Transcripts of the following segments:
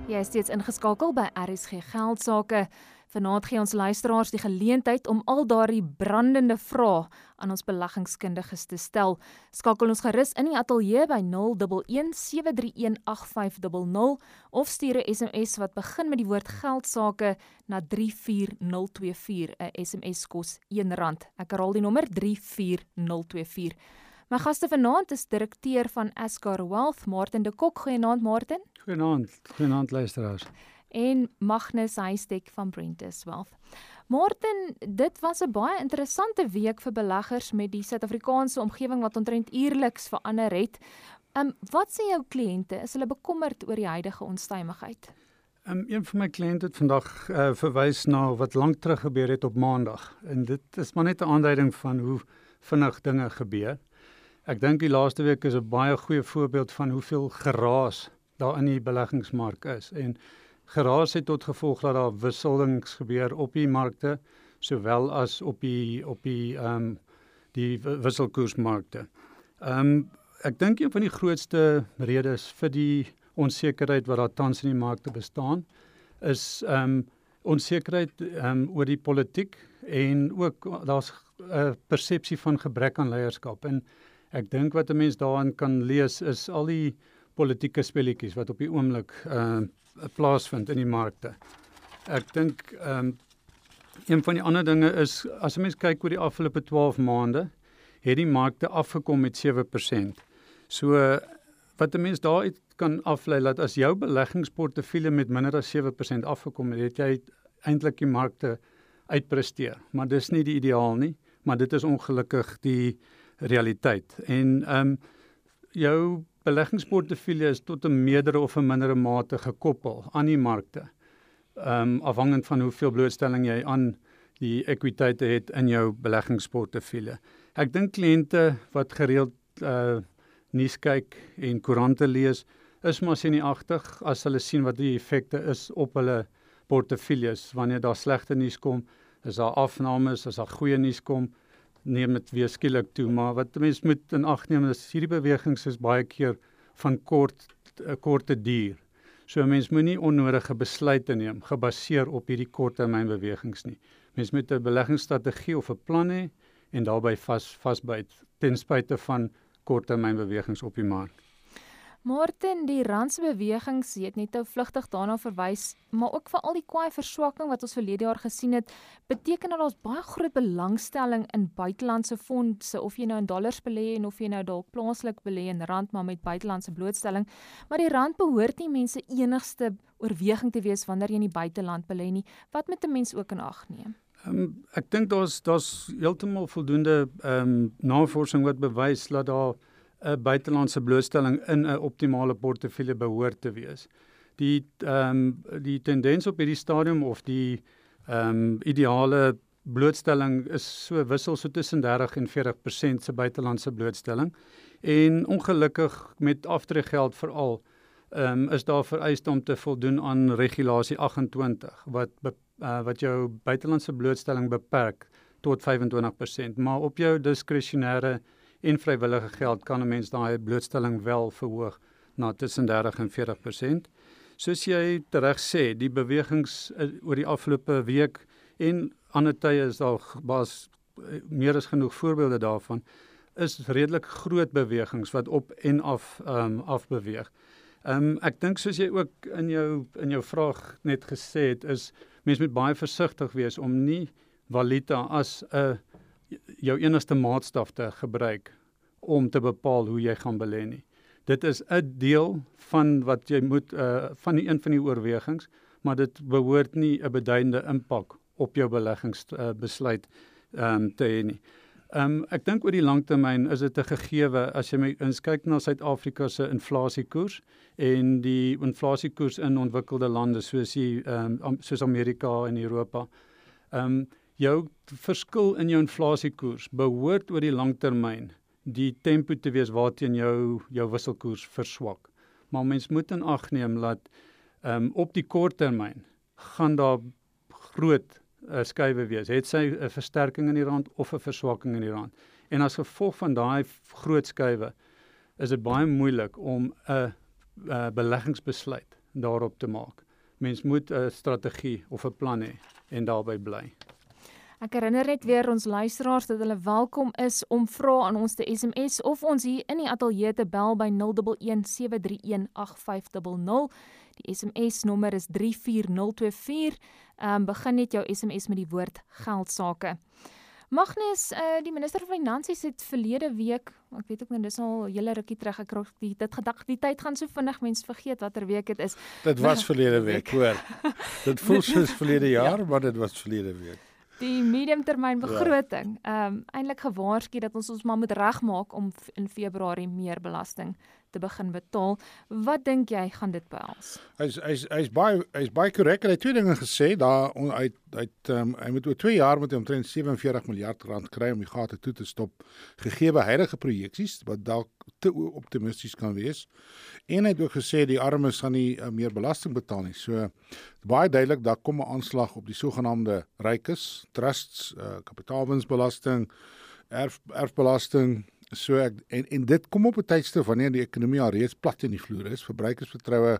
Jy is steeds ingeskakel by RSG Geldsaake. Vanaand gee ons luisteraars die geleentheid om al daardie brandende vrae aan ons beleggingskundiges te stel. Skakel ons gerus in die ateljee by 011 731 8500 of stuur 'n SMS wat begin met die woord geldsaake na 34024. 'n SMS kos R1. Ek herhaal die nommer 34024. My gaste vanaand is direkteur van Ascar Wealth, Martin de Kok. Goeienaand, Martin. Goeienaand luisteraars. En Magnus Huystek van Brentus Wealth. Martin, dit was 'n baie interessante week vir beleggers met die Suid-Afrikaanse omgewing wat omtrent uierliks verander het. Wat sê jou kliënte? Is hulle bekommerd oor die huidige onstuimigheid? Een van my kliënte het vandag verwys na wat lank terug gebeur het op Maandag. En dit is maar net 'n aanduiding van hoe vinnig dinge gebeur. Ek dink die laaste week is 'n baie goeie voorbeeld van hoeveel geraas daar in die beleggingsmark is. En geraas het tot gevolg dat daar wisselings gebeur op die markte, sowel as op die wisselkoersmarkte. Ek dink een van die grootste redes vir die onsekerheid wat daar tans in die markte bestaan, is onsekerheid oor die politiek en ook daar's 'n persepsie van gebrek aan leierskap. En ek dink wat 'n mens daarin kan lees is al die politieke spelletjies wat op die oomblik plaasvind in die markte. Ek dink een van die ander dinge is, as 'n mens kyk oor die afgelope 12 maande, het die markte afgekom met 7%. So wat 'n mens daaruit kan aflei, dat as jou beleggingsportefeulje met minder as 7% afgekom het, het jy eintlik die markte uitpresteer. Maar dis nie die ideaal nie, maar dit is ongelukkig die realiteit. En jou beleggingsportefeulje is tot 'n meerdere of 'n mindere mate gekoppel aan die markte, afhangend van hoeveel blootstelling jy aan die ekwiteite het in jou beleggingsportefeulje. Ek dink kliënte wat gereeld nuus kyk en koerante lees, is maar senuagtig as hulle sien wat die effekte is op hulle portefeuljes. Wanneer daar slegte nuus kom, is daar afnames, as daar goeie nuus kom, neem dit weer skielik toe. Maar wat mense moet in ag neem is hierdie bewegings is baie keer van korte duur. So mens moet nie onnodige besluite neem gebaseer op hierdie korttermynbewegings nie. Mens moet 'n beleggingsstrategie of 'n plan hê en daarbey vasbyt ten spyte van korttermynbewegings op die mark. Martin, die rand se bewegings, jy het net nou vlugtig daarna verwys, maar ook vir al die kwaai verswakking wat ons verlede jaar gesien het, beteken dat daar's baie groot belangstelling in buitelandse fondse, of jy nou in dollars belê en of jy nou dalk plaaslik belê in rand, maar met buitelandse blootstelling. Maar die rand behoort nie mense enigste oorweging te wees wanneer jy in die buiteland belê nie. Wat moet 'n mens ook in ag neem? Ek dink daar's heeltemal voldoende navorsing wat bewys dat daar 'n buitelandse blootstelling in 'n optimale portefeulje behoort te wees. Die tendens op hierdie stadium of die ideale blootstelling is so wissel so tussen 30 en 40% se buitelandse blootstelling. En ongelukkig met aftreegeld veral is daar vereis om te voldoen aan regulasie 28 wat jou buitelandse blootstelling beperk tot 25%, maar op jou diskresionêre en vrywillige geld kan 'n mens daai blootstelling wel verhoog na tussen 30 en 40%. Soos jy reg sê, die bewegings oor die afgelope week en ander tye is daar meer as genoeg voorbeelde daarvan, is redelik groot bewegings wat op en af beweeg. Ek dink soos jy ook in jou vraag net gesê het, is mens moet baie versigtig wees om nie valuta as jou enigste maatstaf te gebruik om te bepaal hoe jy gaan belê nie. Dit is 'n deel van wat jy moet van die oorwegings, maar dit behoort nie 'n beduidende impak op jou beleggingsbesluit te hê nie. Ek dink oor die langtermyn is dit 'n gegewe as jy kyk na Suid-Afrika se inflasiekoers en die inflasiekoers in ontwikkelde lande soos Amerika en Europa. Jou verskil in jou inflasiekoers behoort oor die langtermyn die tempo te wees waarteen jou wisselkoers verswak. Maar mens moet in ag neem dat op die kort termyn gaan daar groot skuwe wees. Het sy 'n versterking in die rand of 'n verswakking in die rand. En as gevolg van daai groot skuwe is dit baie moeilik om 'n beleggingsbesluit daarop te maak. Mens moet 'n strategie of 'n plan hê en daarbey bly. Ek herinner net weer ons luisteraars dat hulle welkom is om vrae aan ons te SMS of ons hier in die ateljee te bel by 011 731 8500. Die SMS nommer is 34024. Begin net jou SMS met die woord geldsaake. Magnus, die minister van Finansies het verlede week, ek weet ook nie, dis al 'n hele rukkie terug, ek het dit gedag, die tyd gaan so vinnig, mens vergeet watter week dit is. Dit was verlede week, hoor. Dit voel soos verlede jaar, maar dit was verlede week. Die mediumtermynbegroting, eintlik gewaarsku dat ons maar moet regmaak om in Februarie meer belasting te begin betaal. Wat dink jy gaan dit behels? Hy's baie korrek. Hy het twee dinge gesê. Hy moet oor 2 jaar met omtrent 47 miljard rand kry om die gate toe te stop, gegee huidige projeksies wat dalk te optimisties kan wees. En hy het ook gesê die armes gaan nie meer belasting betaal nie. So baie duidelik, daar kom 'n aanslag op die sogenaamde rykes, trusts, kapitaalwinsbelasting, erfbelasting. So en dit kom op 'n tydstip wanneer die ekonomie al reeds plat in die vloer is. Verbruikersvertroue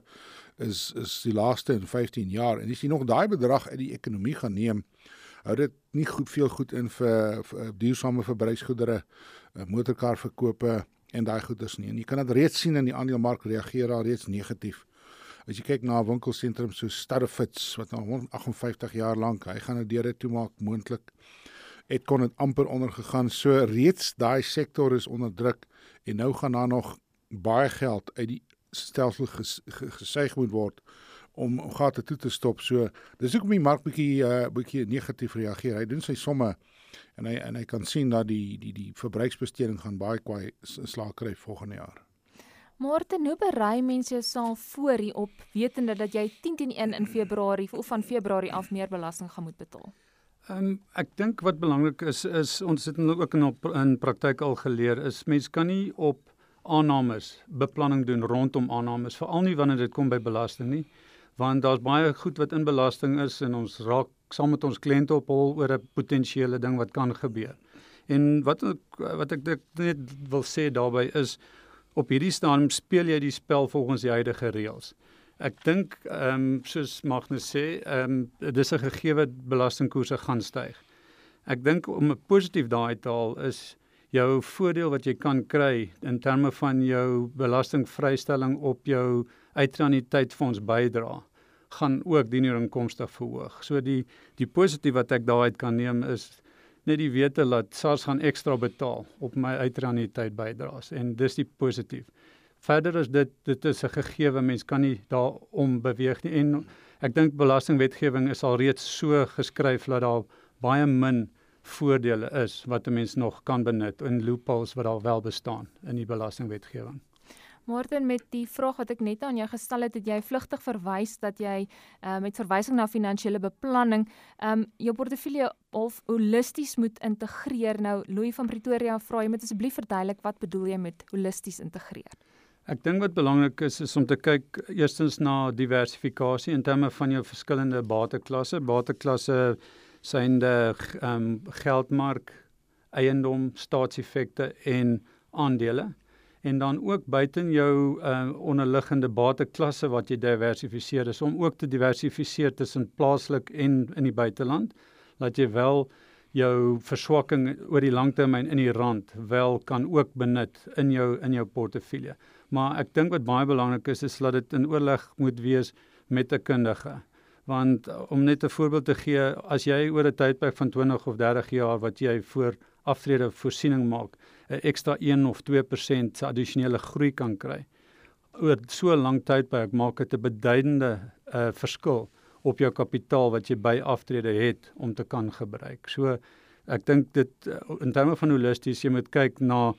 is die laagste in 15 jaar. En as jy nog daai bedrag uit die ekonomie gaan neem, hou dit nie veel goed in vir duursame verbruiksgoedere, motorkarverkope en daai goeders nie. En jy kan dit reeds sien in die aandelemark reageer al reeds negatief. As jy kyk na 'n winkelsentrum so Starrefits wat nou 158 jaar lank, hy gaan 'n deure toemaak moontlik. Het kon dit amper ondergegaan. So reeds daai sektor is onder druk en nou gaan daar nog baie geld uit die stelsel gesuig moet word om gate toe te stop. So dis hoekom die mark bietjie negatief reageer. Hy doen sy somme en hy kan sien dat die verbruiksbesteding gaan baie kwaai slag kry volgende jaar. Martin, hoe berei mense jouself voor hierop, wetende dat jy 10/1 in Februarie of van Februarie af meer belasting gaan moet betaal? Ek dink wat belangrik is ons het ook in praktyk al geleer, is mens kan nie op aannames beplanning doen rondom aannames, veral nie wanneer dit kom by belasting nie, want daar's baie goed wat in belasting is en ons raak saam met ons kliënte op hol oor 'n potensiële ding wat kan gebeur. En wat ek net wil sê daarbey is, op hierdie stadium speel jy die spel volgens die huidige reëls. Ek dink, soos Magnus sê, dis 'n gegewe belastingkoerse gaan styg. Ek dink om 'n positief daai te haal is jou voordeel wat jy kan kry in terme van jou belastingvrystelling op jou uitreaniteitfonds bydra, gaan ook dienooreenkomstig verhoog. So die positief wat ek daaruit kan neem is net die wete dat SARS gaan ekstra betaal op my uitreaniteit bydraes en dis die positief. Verder is dit is 'n gegewe, mens kan nie daarom beweeg nie en ek dink belastingwetgewing is al reeds so geskryf dat daar baie min voordele is wat 'n mens nog kan benut en loopholes wat al wel bestaan in die belastingwetgewing. Martin, met die vraag wat ek net aan jou gestel het jy vlugtig verwys dat jy met verwysing na finansiële beplanning jou portefeulje of holisties moet integreer. Nou, Louis van Pretoria vra jy moet asseblief verduidelik wat bedoel jy met holisties integreer? Ek dink wat belangrik is om te kyk eerstens na diversifikasie in terme van jou verskillende bateklasse. Bateklasse synde geldmark, eiendom, staatseffekte en aandele. En dan ook buiten jou onderliggende bateklasse wat jy diversifiseer is, om ook te diversifiseer tussen plaaslik en in die buiteland, dat jy wel jou verswakking oor die langtermyn in die rand wel kan ook benut in jou portefeulje. Maar ek dink wat baie belangrik is dat dit in oorleg moet wees met 'n kundige. Want om net 'n voorbeeld te gee, as jy oor 'n tydperk van 20 of 30 jaar wat jy voor aftrede voorsiening maak, 'n ekstra 1 of 2% se addisionele groei kan kry. Oor so 'n lang tydperk maak dit 'n beduidende verskil op jou kapitaal wat jy by aftrede het om te kan gebruik. So ek dink dit in terme van holisties, jy moet kyk na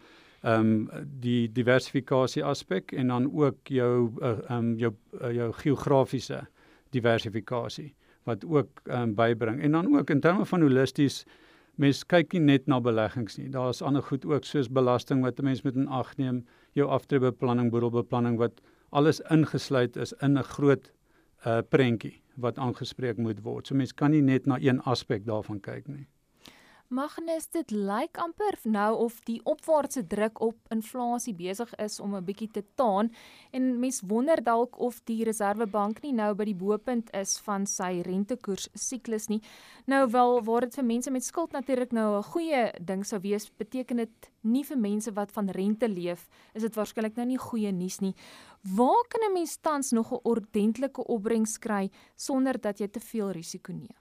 die diversifikasie aspek en dan ook jou geografiese diversifikasie wat ook bybring. En dan ook in terme van holisties, mens kyk nie net na beleggings nie. Daar is ander goed ook soos belasting wat 'n mens moet in ag neem, jou aftreebeplanning, boedelbeplanning wat alles ingesluit is in 'n groot prentjie wat aangespreek moet word. So mens kan nie net na een aspek daarvan kyk nie. Magnus, dit lyk amper nou of die opwaartse druk op inflasie besig is om 'n bietjie te taan en mens wonder dalk of die Reserwebank nie nou by die bopunt is van sy rentekoers siklus nie. Nou wel, waar dit vir mense met skuld natuurlik nou 'n goeie ding sou wees, beteken dit nie vir mense wat van rente leef, is dit waarskynlik nou nie goeie nuus nie. Waar kan 'n mens tans nog 'n ordentlike opbrengs kry sonder dat jy te veel risiko neem?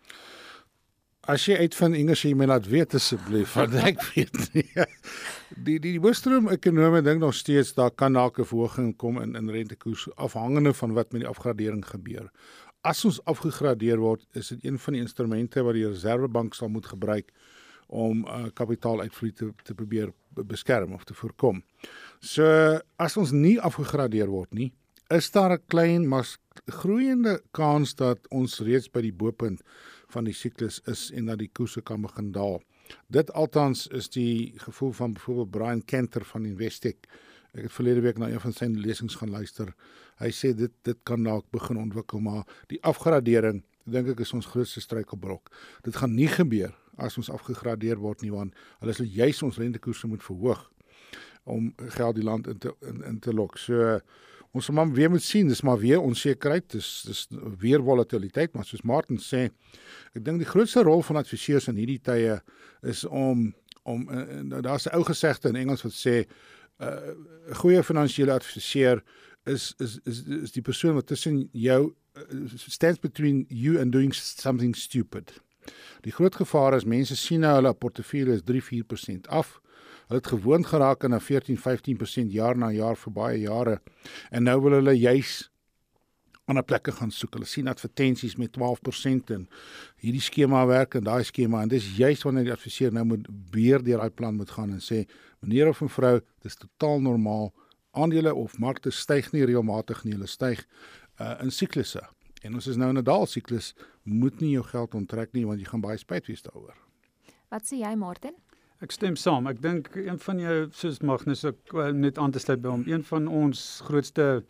As jy uitvind Engels, jy my laat weet asseblief, want ek weet nie. Die Boorstroom-ekonome dink nog steeds daar kan dalk 'n verhoging kom in rentekoers afhangende van wat met die afgradering gebeur. As ons afgegradeer word, is dit een van die instrumente wat die Reserwebank sal moet gebruik om kapitaaluitvloei te probeer beskerm of te voorkom. So as ons nie afgegradeer word nie, is daar 'n klein maar groeiende kans dat ons reeds by die bopunt van die siklus is en dat die koerse kan begin daal. Dit althans is die gevoel van byvoorbeeld Brian Cantor van Investec. Ek het verlede week na een van sy lesings gaan luister. Hy sê dit kan dalk begin ontwikkel, maar die afgradering, dink ek, is ons grootste struikelblok. Dit gaan nie gebeur as ons afgegradeer word nie, want hulle sal juis ons rentekoerse moet verhoog om geld die land in te lok. So ons sal maar weer moet sien, dis maar weer onsekerheid, dis weer volatiliteit, maar soos Martin sê, ek dink die grootste rol van adviseurs in hierdie tye is om daar's 'n ou gesegde in Engels wat sê 'n goeie finansiële adviseur is die persoon wat tussen jou stands between you and doing something stupid. Die groot gevaar is mense sien nou hulle portefeulje is 3-4% af. Hulle het gewoond geraak aan 14-15% jaar na jaar vir baie jare. En nou wil hulle juis ander plekke gaan soek. Hulle sien advertensies met 12% en hierdie skema werk en daai skema, en dis juis wanneer die adviseur nou moet weer deur daai plan moet gaan en sê, meneer of mevrou, dis totaal normaal. Aandele of markte styg nie reëlmatig nie, hulle styg in siklusse. En ons is nou in 'n daalsiklus, moet nie jou geld onttrek nie, want jy gaan baie spyt wees daaroor. Wat sê jy, Martin? Ek stem saam. Ek dink een van jou, soos Magnus ook net aan te sluit by hom, een van ons grootste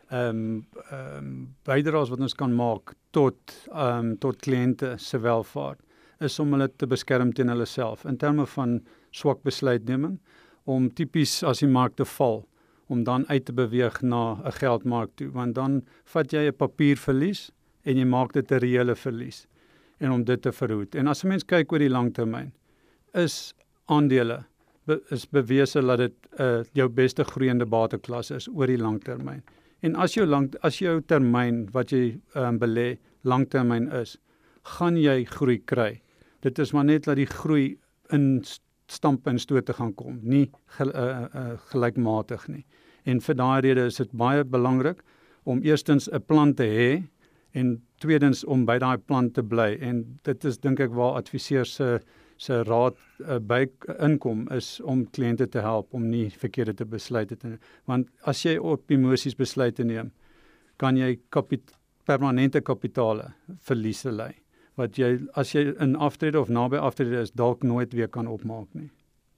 bydraes wat ons kan maak tot kliënte se welvaart is om hulle te beskerm teen hulle self in terme van swak besluitneming, om tipies as die markte val, om dan uit te beweeg na 'n geldmark toe, want dan vat jy 'n papierverlies en jy maak dit 'n reële verlies, en om dit te verhoed. En as 'n mens kyk oor die langtermyn, is aandele is bewese dat dit jou beste groeiende bateklas is oor die langtermyn. En as jou termyn wat jy belê langtermyn is, gaan jy groei kry. Dit is maar net dat die groei in stampe en stote gaan kom, nie gelykmatig nie. En vir daai rede is dit baie belangrik om eerstens 'n plan te hê en tweedens om by daai plan te bly. En dit is dink ek waar adviseurs se raad by inkom, is om kliënte te help om nie verkeerde te besluite te neem. Want as jy op emosies besluite neem, kan jy permanente kapitale verliese ly, wat jy as jy in aftrede of naby aftrede is, dalk nooit weer kan opmaak nie.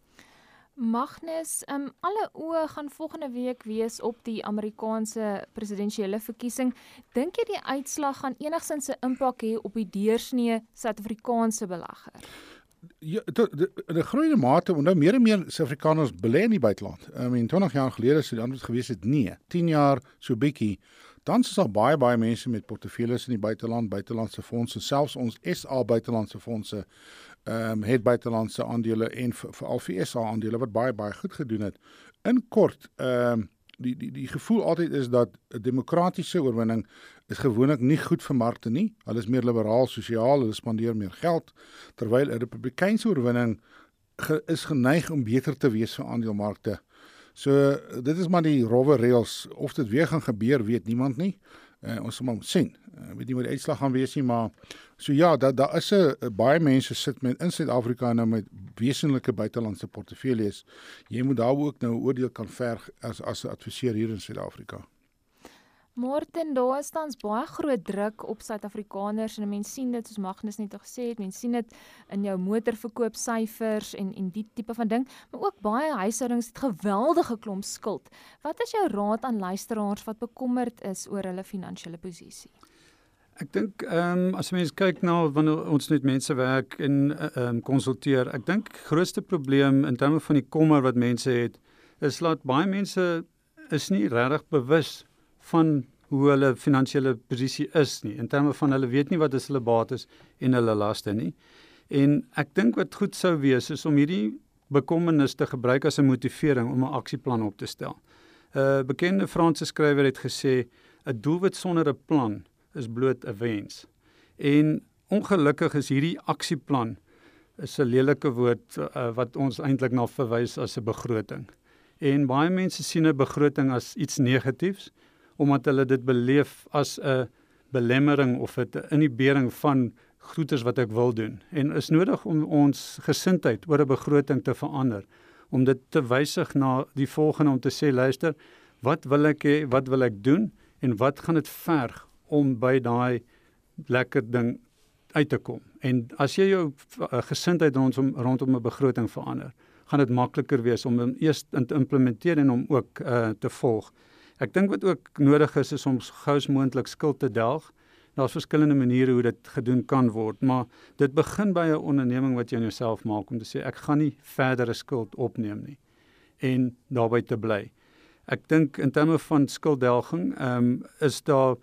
Magnus, alle oë gaan volgende week wees op die Amerikaanse presidensiële verkiesing. Dink jy die uitslag gaan enigstens 'n impak hê op die deursnee Suid-Afrikaanse belegger? Ja, in 'n groeiende mate, want nou meer en meer Suid-Afrikaners belê in die buiteland. 20 jaar gelede sou die antwoord gewees het nee, 10 jaar so bietjie. Dan is daar baie mense met portefeuilles in die buiteland, buitelandse fondse, selfs ons SA buitelandse fondse het buitelandse aandele en veral vir SA aandele wat baie goed gedoen het. In kort, die gevoel altyd is dat 'n demokratiese oorwinning is gewoonlik nie goed vir markte nie. Hulle is meer liberaal, sosiaal, hulle spandeer meer geld, terwyl 'n republikeinse oorwinning is geneig om beter te wees vir aandelemarkte. So dit is maar die rowwe reëls. Of dit weer gaan gebeur, weet niemand nie. Ons sal maar sien. Weet nie wat die uitslag gaan wees nie, maar so ja, daar is baie mense sit met in Suid-Afrika nou met wesenlike buitelandse portefeuilles. Jy moet daar ook nou 'n oordeel kan verg as 'n adviseur hier in Suid-Afrika. Martin, daar is tans baie groot druk op Suid-Afrikaners en mense sien dit, soos Magnus net gesê het, mense sien dit in jou motorverkoopsyfers en die tipe van ding, maar ook baie huishoudings het geweldige klomp skuld. Wat is jou raad aan luisteraars wat bekommerd is oor hulle finansiële posisie? Ek dink as mens kyk na wanneer ons met mense werk en konsulteer, ek dink grootste probleem in terme van die kommer wat mense het, is dat baie mense is nie regtig bewus van hoe hulle finansiële posisie is nie, in terme van hulle weet nie wat is hulle bates en hulle laste nie. En ek dink wat goed sou wees is om hierdie bekommernis te gebruik as 'n motivering om 'n aksieplan op te stel. 'n Bekende Franse skrywer het gesê, 'n doelwit sonder 'n plan is bloot 'n wens. En ongelukkig is hierdie aksieplan is 'n lelike woord wat ons eintlik na verwys as 'n begroting. En baie mense sien 'n begroting as iets negatiefs, omdat hulle dit beleef as 'n belemmering of 'n inhibering van goeders wat ek wil doen. En is nodig om ons gesindheid oor 'n begroting te verander, om dit te wysig na die volgende, om te sê, luister, wat wil ek hê, wat wil ek doen, en wat gaan dit verg om by daai lekker ding uit te kom. En as jy jou gesindheid rondom 'n begroting verander, gaan dit makliker wees om hom eers te implementeer en om ook te volg. Ek dink wat ook nodig is om gous moontlik skuld te delg. Daar's verskillende maniere hoe dit gedoen kan word, maar dit begin by 'n onderneming wat jy in jouself maak om te sê ek gaan nie verdere skuld opneem nie en daarby te bly. Ek dink in terme van skulddelging is daar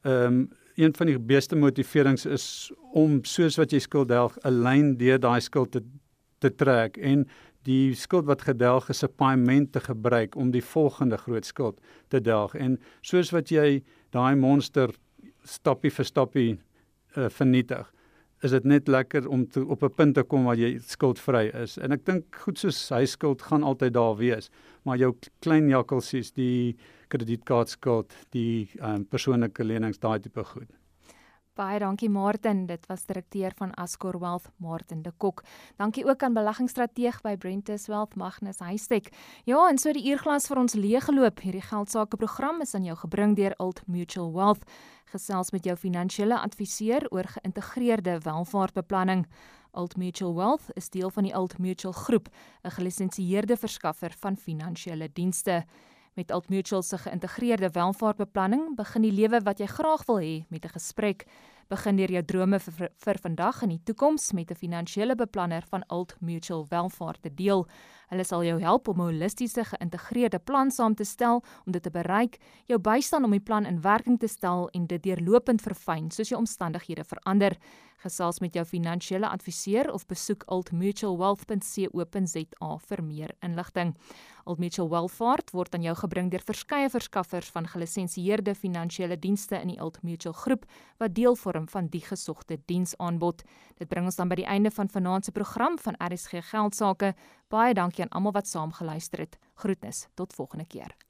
een van die beste motiverings is om soos wat jy skuld delg 'n lyn deur daai skuld te trek en die skuld wat gedelg is 'n paaiement te gebruik om die volgende groot skuld te delg. En soos wat jy daai monster stappie vir stappie vernietig, is dit net lekker om op 'n punt te kom waar jy skuldvry is. En ek dink goed soos huisskuld gaan altyd daar wees, maar jou klein jakkelsies, die kredietkaartskuld, die persoonlike lenings, daai tipe goed. Baie dankie Martin, dit was direkteur van Ascor Wealth, Martin de Kok. Dankie ook aan beleggingsstrateeg by Brentus Wealth, Magnus Huystek. Ja, en so die uurglas vir ons leeggeloop. Hierdie geldsaake program is aan jou gebring deur Old Mutual Wealth. Gesels met jou finansiële adviseur oor geïntegreerde welvaartbeplanning. Old Mutual Wealth is deel van die Old Mutual Groep, 'n gelisensieerde verskaffer van finansiële dienste. Met Old Mutual se geïntegreerde welvaartbeplanning begin die lewe wat jy graag wil hê met 'n gesprek. Begin deur jou drome vir vandag en die toekoms met 'n finansiële beplanner van Old Mutual Welvaart te deel. Hulle sal jou help om 'n holistiese geïntegreerde plan saam te stel om dit te bereik, jou bystaan om die plan in werking te stel en dit deurlopend verfyn soos jou omstandighede verander. Gesels met jou finansiële adviseur of besoek oldmutualwealth.co.za vir meer inligting. Old Mutual Welvaart word aan jou gebring deur verskeie verskaffers van gelisensieerde finansiële dienste in die Old Mutual Groep wat deel vorm van die gesogte diensaanbod. Dit bring ons dan by die einde van vanaand se program van RSG Geldsaake. Baie dankie aan almal wat saam geluister het. Groetnis, tot volgende keer.